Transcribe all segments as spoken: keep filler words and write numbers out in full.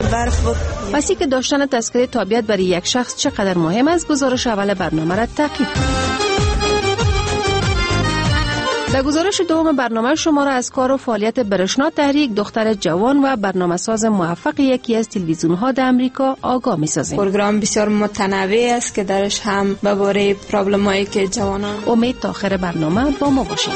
برف بود. پس که داشتن تذکره تابعیت برای یک شخص چقدر مهم است، گزارش اول برنامه را تعقیب کنید. در گزارش دوم برنامه شما را از کار و فعالیت برشنا تحریک، دختر جوان و برنامه‌ساز موفق یکی از تلویزیون‌ها در امریکا آگاه می‌سازیم. پروگرام بسیار متنوع است که درش هم به باره پرابلمایی که جوانان. امید تا آخر برنامه با ما باشید.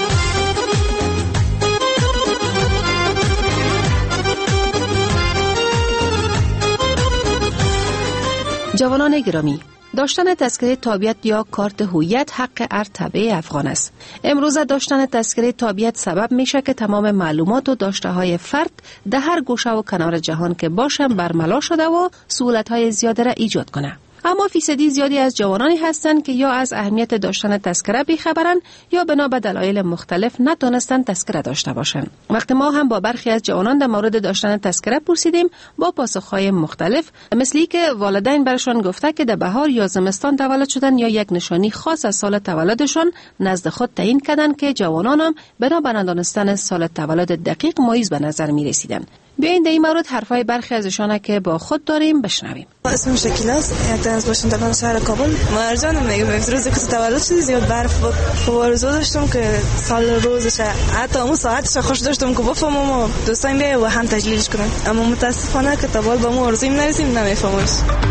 جوانان گرامی، داشتن تذکره تابعیت یا کارت هویت حق هر تبع افغان است. امروز داشتن تذکره تابعیت سبب میشه که تمام معلومات و داشته های فرد در هر گوشه و کنار جهان که باشن برملا شده و سهولت های زیاده را ایجاد کنه. اما فیصدی زیادی از جوانانی هستند که یا از اهمیت داشتن تذکره بیخبرند یا بنا به دلایل مختلف نتونستن تذکره داشته باشند. وقتی ما هم با برخی از جوانان در مورد داشتن تذکره پرسیدیم، با پاسخهای مختلف مثلی که والدین برشان گفته که در بهار یا زمستان تولد شدن یا یک نشانی خاص از سال تولدشان نزد خود تعیین کردند که جوانان هم بنا به ندانستن سال تولد دقیق مایوس به نظر می رسیدند. بیایید در این مورد حرفای برخی از ایشان که با خود داریم بشنویم. اسمم شکیل است، یک از باشندگان شهر کابل. مرجان میگم روزی که تولد شدی زیاد برف بود. خب آرزو داشتم که سال روزش حتی اون ساعتش خوش داشتم که بفهمم و دوستان بیاین و هم تجلیلش کنن، اما متاسفانه که تا بال با ما آرزویم نرسیم نمیفهمش.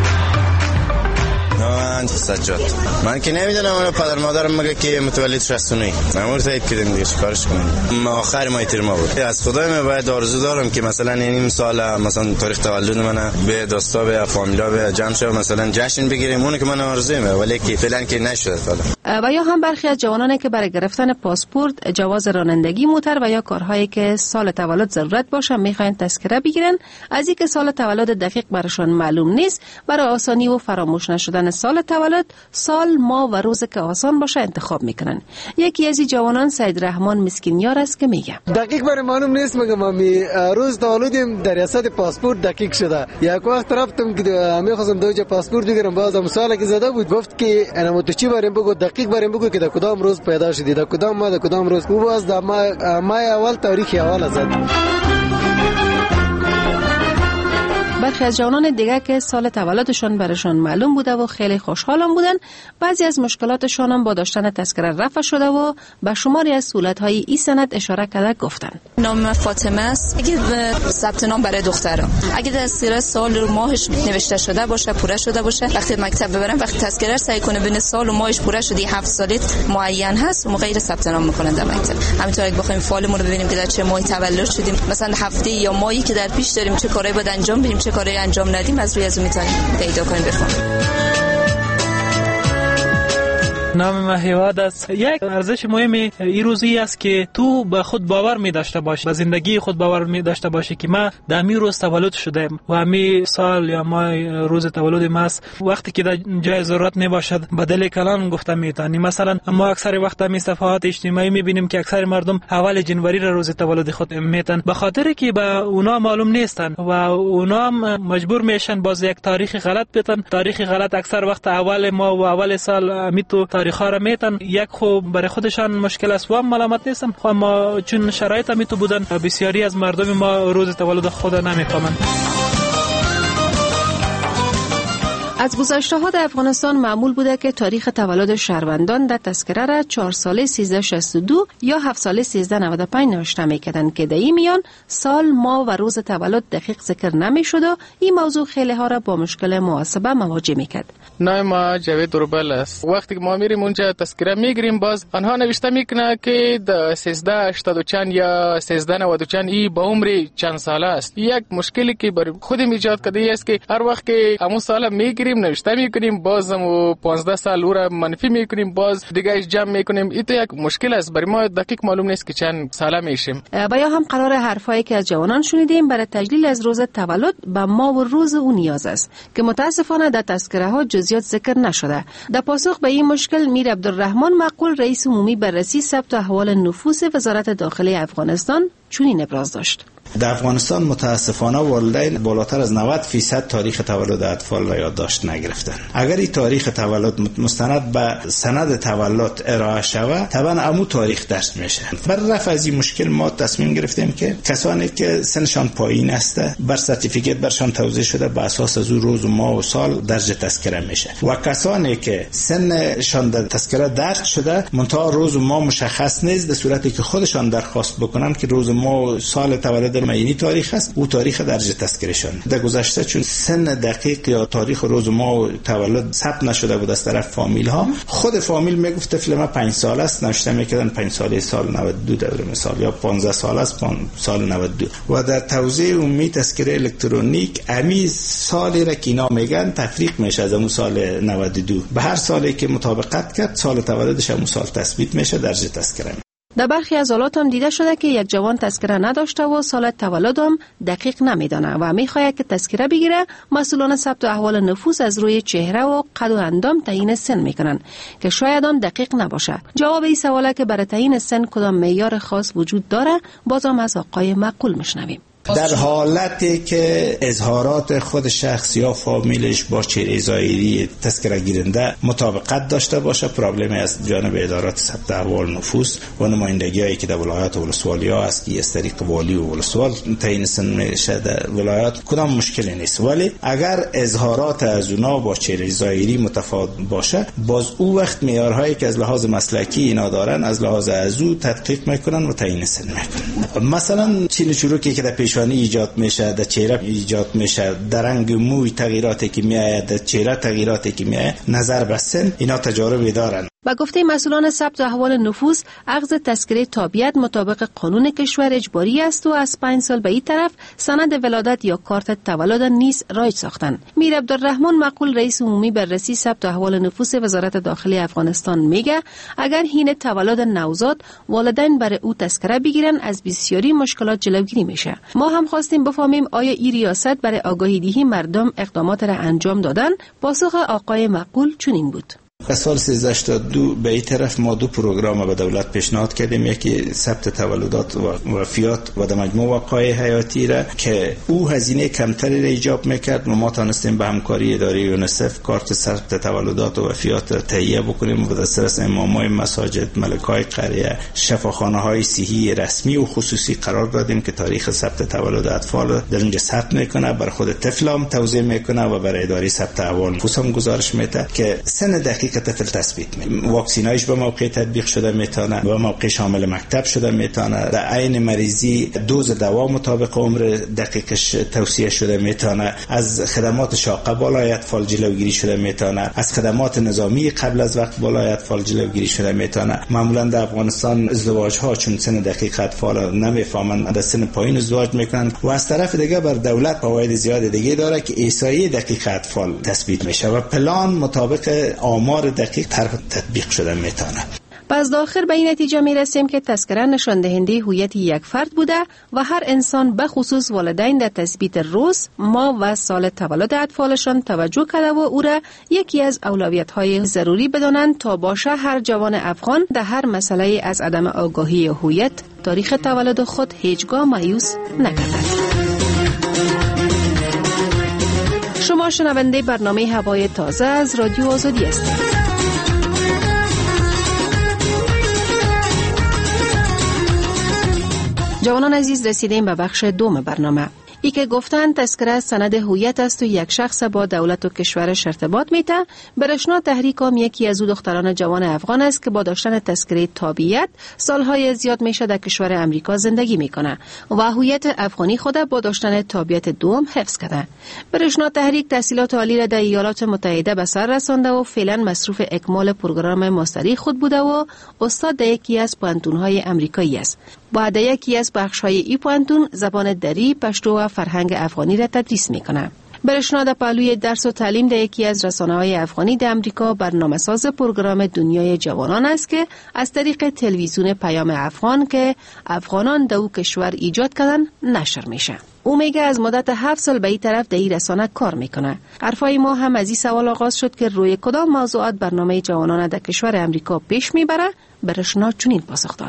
من سجاد، من که نمیدونم، من پدر مادرم میگه که متولد شصت و نه مامور تایید کردیم دیگه چیکارش کنیم. آخر ماه تیر ما بود. از خدای من باید آرزو دارم که مثلا این سال مثلا تاریخ تولد من به دوستا به فامیلا به جمع شه مثلا جشن بگیریم، اون که من آرزویم، ولی که فعلا که نشده فعلا. و یا هم برخی از جوانانی که برای گرفتن پاسپورت، جواز رانندگی موتر و یا کارهایی که سال تولد ضرورت باشه میخواین تذکره بگیرن، از اینکه سال تولد دقیق برشان معلوم نیست، برای آسانی و فراموش نشدن سال تولد، سال، ماه و روز که آسان باشه انتخاب میکنن. یکی از این جوانان سید رحمان مسکینیار است که میگه دقیق برای معلوم نیست، مگه مامی روز تولدم در ریاست پاسپورت دقیق شده. یک وقت رفتم که میخواستم دوجا پاسپورت بگیرم، بازم سال که زده بود گفت که انا متچی بریم بگو دقیق بریم بگو که در کدام روز پیدا شدی، در کدام ماه، در کدام روز. او باز در ماه اول تاریخ اول زد. برخی از جوانان دیگه که سال تولدشان برشان معلوم بوده و خیلی خوشحالم بودن، بعضی از مشکلاتشان هم با داشتن تذکره رفع شده و به شماری از سهولت‌های این سند اشاره کرده گفتن. نام فاطمه است. اگه ثبت نام برای دخترها، اگه تذکره سال و ماهش نوشته شده باشه، پوره شده باشه، وقتی مکتب ببرن، وقتی تذکره سعی کنه بین سال و ماهش پوره شده، هفت سالت معین هست، اون غیر ثبت نام میکنن در مکتب. همینطور اگه بخوایم فالمون رو ببینیم که در چه ماهی تولد شدیم، مثلا هفته یا ماهی که در پیش داریم، چه کارهایی باید انجام بدیم، چه کاری انجام ندیم، از روی از اون میتونیم پیدا کنیم بفهمیم. نام ما هیواد است. یک ارزش مهم این روزی است که تو به خود باور می داشته باشی، به زندگی خود باور می داشته باشی که ما در همین روز تولد شدم و همین سال یا ماه روز تولد ما است. وقتی که در جای ضرورت نباشد بدل کلام گفته میتونی. مثلا ما اکثر وقت می صفحات اجتماعی می بینیم که اکثر مردم اول جنوری را روز تولد خود میتن، به خاطر که به اونا معلوم نیستن و اونا مجبور میشن باز یک تاریخ غلط بتن. تاریخ غلط اکثر وقت اول ماه و اول سال امیتو تاریخ ها میتن. یک خوب برای خودشان مشکل است و ملامت نیستم، خو ما چون شرایط امیتو بودن بسیاری از مردم ما روز تولد خود نمیفهمند. از گذشته ها در افغانستان معمول بوده که تاریخ تولد شهروندان در تذکره را چهار ساله سیزده شصت و دو یا هفت ساله سیزده نود و پنج نوشته میکردن که در این میان سال، ماه و روز تولد دقیق ذکر نمیشد و این موضوع خیلی ها را با مشکل محاسبه مواجه میکرد. نام ما جاوید دوربل است. وقتی که ما میریم اونجا تذکره میگیریم، باز آنها نوشته میکنه که د سیزده هشتاد و چند یا سیزده نود و چند ای با عمر چند ساله است. یک مشکلی که بر خودم ایجاد کرده است که هر وقت که همون سال میگیریم نوشته میکنیم، بازم و پانزده سال او را منفی میکنیم، باز دیگه اش جمع میکنیم. این تو یک مشکل است، برای ما دقیق معلوم نیست که چند ساله میشیم. بایا هم قرار حرفایی که از جوانان شنیدیم برای تجلیل از روز تولد به ماه و روز اون نیاز است که متاسفانه در تذکره ها جزئیات ذکر نشده. در پاسخ به این مشکل میر عبدالرحمن معقول رئیس عمومی بررسی ثبت احوال نفوس وزارت داخلی افغانستان چنین ابراز داشت. در افغانستان متاسفانه والدین بالاتر از نود درصد تاریخ تولد اطفال را یادداشت نگرفتن. اگر این تاریخ تولد مستند به سند تولد ارائه شود، طبعا عمو تاریخ درس میشه. برای رفع از این مشکل ما تصمیم گرفتیم که کسانی که سنشان پایین است بر سرتیفیکت برشان توزیع شده به اساس از روز و ماه و سال درج تذکره میشه و کسانی که سنشان در تذکره درج شده منتها روز و ماه مشخص نیست، در صورتی که خودشان درخواست بکنن که روز و ماه و سال تولد معینی تاریخ است، او تاریخ درج تذکره شون. در گذشته چون سن دقیق یا تاریخ روز و ماه و تولد ثبت نشده بود از طرف فامیل ها، خود فامیل میگفت طفل ما پنج سال است، نوشته میکردن پنج ساله سال نود و دو در مثال، یا پانزده سال است سال نود و دو. و در توزیع عمومی تذکره الکترونیک امی سالی را که اینا میگن تفریق میشه از اون سال نود و دو، به هر سالی که مطابقت کرد سال تولدش اون سال تثبیت میشه درجه تذکره. در برخی از حالات هم دیده شده که یک جوان تذکره نداشته و سال تولد هم دقیق نمیدانه و میخواهد که تذکره بگیره. مسئولان ثبت احوال نفوس از روی چهره و قد و اندام تعیین سن میکنن که شاید هم دقیق نباشه. جواب این سواله که برای تعیین سن کدام معیار خاص وجود داره بازم از آقای معقول میشنویم. در حالتی که اظهارات خود شخص یا فامیلش با چهره ظاهری تذکره گیرنده مطابقت داشته باشه، پرابلمی از جانب ادارات ثبت احوال نفوس و نمایندگی‌هایی که در ولایات و ولسوالی‌ها است که از طریق والی و ولسوال تعیین سن میشه در ولایات، کدام مشکلی نیست. ولی اگر اظهارات از اونا با چهره ظاهری متفاوت باشه، باز او وقت معیارهایی که از لحاظ مسلکی اینا دارن از لحاظ ازو تدقیق میکنن و تعیین سن میکنن. مثلا چین چروکی که در پیشانی ایجاد میشه، در چهره ایجاد میشه، در رنگ موی تغییراتی که میآید، در چهره تغییراتی که میآید، نظر به سن، اینا تجاربی دارن. با گفته مسئولان ثبت احوال نفوس، اخذ تذکره تابعیت مطابق قانون کشور اجباری است و از پنج سال به این طرف سند ولادت یا کارت تولد نیز رایج ساختند. میر عبدالرحمن معقول رئیس عمومی بررسی ثبت احوال نفوس وزارت داخلی افغانستان میگه اگر حین تولد نوزاد والدین برای او تذکره بگیرن از بسیاری مشکلات جلوگیری میشه. ما هم خواستیم بفهمیم آیا این ریاست برای آگاهی دهی مردم اقدامات را انجام دادن؟ پاسخ آقای معقول چنین بود. از سال سیزده هشتاد و دو به این طرف ما دو پروگرام به دولت پیشنهاد کردیم، یکی ثبت تولدات و وفیات و در مجموع وقایع حیاتی را که او هزینه کمتری را ایجاب میکرد و ما تانستیم به همکاری اداره یونیسف کارت ثبت تولدات و وفیات را تهیه بکنیم و دسترس امامای مساجد، ملکای قریه، شفاخانه های صحی رسمی و خصوصی قرار دادیم که تاریخ ثبت تولد اطفال در اونجا ثبت میکنه، بر خود طفلام توزیع میکنه و برای اداره ثبت احوال نفوس هم گزارش میده که سن دقیق طفل تثبیت می. واکسینایش به موقع تطبیق شده میتونه، به موقع شامل مکتب شده میتونه، در عین مریضی دوز دوا مطابق عمر دقیقش توصیه شده میتونه، از خدمات شاقه بالای اطفال جلوگیری شده میتونه، از خدمات نظامی قبل از وقت بالای اطفال جلوگیری شده میتونه. معمولا در افغانستان ازدواج ها چون سن دقیق اطفال نمیفهمن در سن پایین ازدواج میکنن و از طرف دیگه بر دولت فواید زیاد دیگه داره که احصایه دقیق اطفال تثبیت میشه و پلان مطابق آمار دقیق طرح تطبیق شده میتونه. پس داخل به این نتیجه می رسیم که تذکره نشان دهنده هویت یک فرد بوده و هر انسان به خصوص والدین در تثبیت روز، ماه و سال تولد اطفالشان توجه کرده و او را یکی از اولویت‌های ضروری بدانند تا باشه هر جوان افغان در هر مسئله از عدم آگاهی هویت تاریخ تولد خود هیچگاه مایوس نگردد. شما شنونده برنامه هوای تازه از رادیو آزادی هستید. جوانان عزیز، رسیدیم به بخش دوم برنامه. ای که گفتن تذکره سند هویت است و یک شخص با دولت و کشورش ارتباط میته. برشنا تحریکام یکی از او دختران جوان افغان است که با داشتن تذکره تابعیت سالهای زیاد میشه در کشور امریکا زندگی میکنه و هویت افغانی خود با داشتن تابعیت دوم حفظ کرده. برشنا تحریک تحصیلات عالی را در ایالات متحده به سر رسانده و فعلا مصروف اکمال پروگرام ماستری خود بوده و استاد در یکی از پوهنتون‌های امریکایی است. بعد یکی از بخش‌های ای پوهنتون زبان دری، پشتو و فرهنگ افغانی را تدریس می‌کنه. برشنا در پهلوی درس و تعلیم در یکی از رسانه‌های افغانی در امریکا برنامه‌ساز پروگرام دنیای جوانان است که از طریق تلویزیون پیام افغان که افغانان در او کشور ایجاد کردن نشر میشه. او میگه از مدت هفت سال به این طرف در این رسانه کار میکنه. حرفای ما هم از این سوال آغاز شد که روی کدام موضوعات برنامه جوانان در کشور امریکا پیش میبره. برشنا چنین پاسخ داد.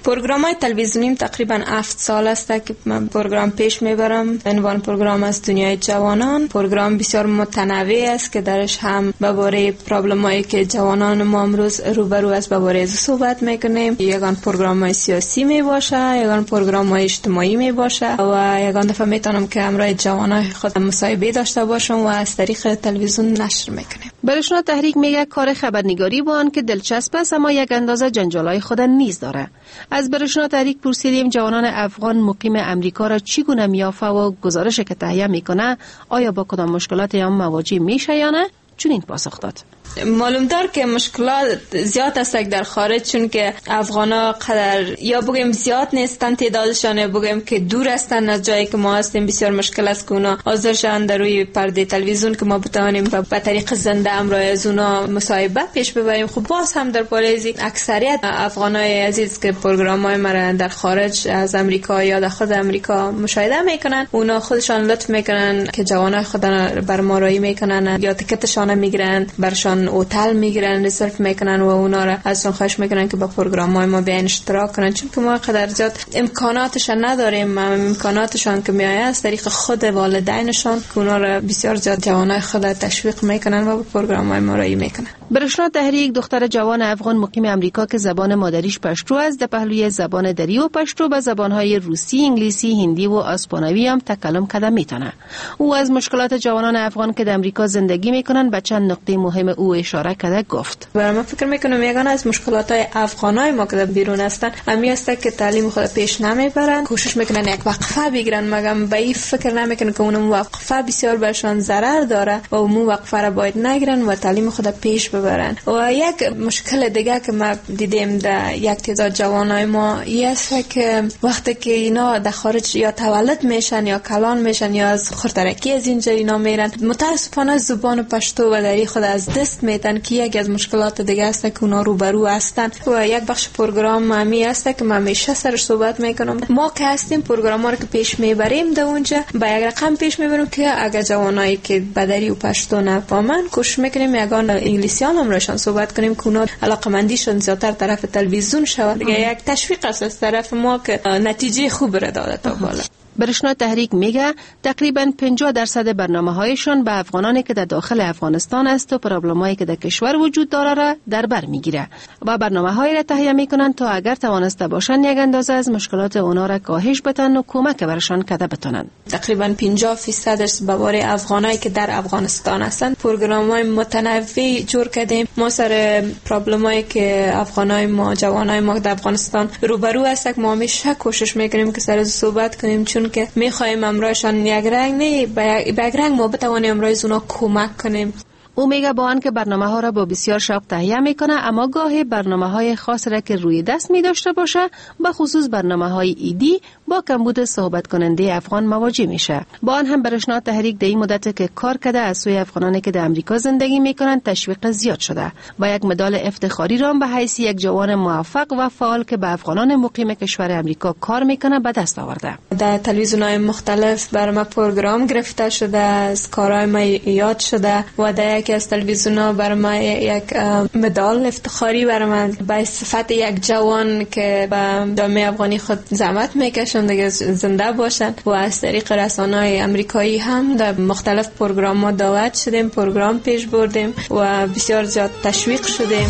پروگرام‌های تلویزیونیم تقریبا هفت سال است که من پروگرام پیش میبرم. عنوان پروگرام از دنیای جوانان. پروگرام بسیار متنوع است که درش هم باره پرابلمایی که جوانان ما امروز روبرو است باره از صحبت میکنیم. یگان پروگرام‌های سیاسی می باشه، یگان پروگرام‌های اجتماعی می باشه و یگان دفعه میتونم که امروز جوانان خود مصاحبه داشته باشم و از طریق تلویزیون نشر میکنیم. برشنا تحریک میگه کار خبرنگاری با آن که دلچسب است اما یک اندازه جنجالای خود نیز داره. از برشنا تحریک پرسیدیم جوانان افغان مقیم امریکا را چگونه میافه و گزارش که تهیه میکنه آیا با کدام مشکلات یا مواجه میشه یا نه؟ چنین پاسخ داد. معلوم دار که مشکلات زیاد است در خارج، چون که افغانا قدر یا بگیم زیاد نیستن تعدادشان، یا بگیم که دور هستن از جایی که ما هستیم. بسیار مشکل است که اونا حاضرشن در روی پرده تلویزیون که ما بتوانیم به طریق زنده امروز از اونا مصاحبه پیش ببریم. خب باز هم در پالیزی اکثریت افغانای عزیز که پروگرام‌های ما در خارج از امریکا یا در خود امریکا مشاهده میکنن، اونا خودشان لطف میکنن که جوانای خودن بر ما رایی میکنن یا تیکتشان میگیرن، برشان هتل میگیرن، رزرو میکنن و اونا را ازشون خواهش میکنن که با پروگرام‌های ما بیان اشتراک کنن، چون که ما قدر زیاد امکاناتش نداریم. امکاناتشان که میایه از طریق خود والدینشان که اونا را بسیار زیاد جوانای خود تشویق میکنن و با پروگرام‌های ما رایی میکنن. برشنا تحریک دختر جوان افغان مقیم امریکا که زبان مادریش پشتو است، در پهلوی زبان دری و پشتو به زبان‌های روسی، انگلیسی، هندی و اسپانوی هم تکلم کرده میتونه. او از مشکلات جوانان افغان که در امریکا زندگی میکنن به چند نقطه مهم او اشاره کرده گفت. برای من فکر میکنم یگانه از مشکلات‌های افغانای ما که بیرون هستن همین است که تعلیم خود پیش نمیبرن، کوشش میکنن یک وقفه بگیرن، مگم به این فکر نمیکنن که اون وقفه بسیار برشان ضرر داره و اون وقفه را باید نگیرن و تعلیم خود پیش ببرن. و یک مشکل دیگه که ما دیدیم در یک تعداد جوانای ما این است که وقتی که اینا در خارج یا تولد میشن یا کلان میشن یا از خردرکی از اینجا اینا میرن، متاسفانه زبان پشتو و دری خود از دست میتن که یک از مشکلات دیگه است که اونا روبرو هستن. و یک بخش پروگرام همی است که من همیشه سرش صحبت میکنم. ما که هستیم پروگرام ها رو که پیش میبریم در اونجا با یک رقم پیش میبریم که اگر جوانایی که بدری و پشتو نفهمن کوشش میکنیم یگان انگلیسی هم روشان صحبت کنیم که اونا علاقمندیشون زیادتر طرف تلویزیون شود. دیگه یک تشویق است از طرف ما که نتیجه خوب را داده تا بالا. برشنا تحریک میگه تقریباً پنجاه درصد برنامه‌هایشان به افغانانی که در داخل افغانستان است و پرابلمایی که در کشور وجود داره را در بر میگیره و برنامه‌هایی را تهیه میکنن تا اگر توانسته باشن یک اندازه از مشکلات اونا را کاهش بدن و کمک برشان کرده بتونن. تقریباً پنجاه درصدش به باره افغانایی که در افغانستان هستن پروگرام‌های متنوع جور کردیم. ما سر پرابلمایی که افغانای ما جوانای ما در افغانستان روبرو هستن ما همیشه کوشش میکنیم که سر صحبت کنیم، چون که میخوایم امرایشان یک رنگ نه به یک رنگ ما بتوانیم امرایز اونا کمک کنیم. او میگه با آن که برنامه ها را با بسیار شوق تهیه میکنه اما گاهی برنامه های خاص را که روی دست می داشته باشه به خصوص برنامه های ایدی با کمبود صحبت کننده افغان مواجه میشه. با آن هم برشنا تحریک در این مدت که کار کرده از سوی افغانانی که در امریکا زندگی میکنن تشویق زیاد شده و یک مدال افتخاری را به حیث یک جوان موفق و فعال که به افغانان مقیم کشور امریکا کار میکنه به دست آورده. در تلویزیون‌های مختلف برای ما پروگرام گرفته شده، از کارهای ما یاد شده و در که از تلویزیونا برای ما یک مدال افتخاری برای من به صفت یک جوان که به جامعه افغانی خود زحمت میکشن دیگه زنده باشن و از طریق رسانه‌های امریکایی هم در مختلف پروگرام‌ها دعوت شدیم، پروگرام پیش بردیم و بسیار زیاد تشویق شدیم.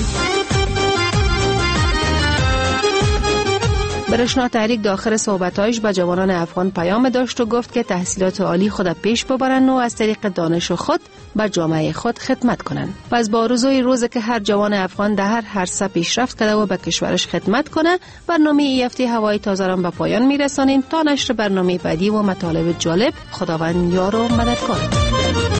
برشنا تحریک داخل صحبتایش به جوانان افغان پیام داشت و گفت که تحصیلات عالی خود پیش ببرن و از طریق دانش خود به جامعه خود خدمت کنن. پس با آرزوی روزی که هر جوان افغان در هر عرصه پیشرفت کرده و به کشورش خدمت کنه، برنامه ای هفته هوای تازه را به پایان میرسانیم تا نشر برنامه بعدی و مطالب جالب. خداوند یار و مددکار.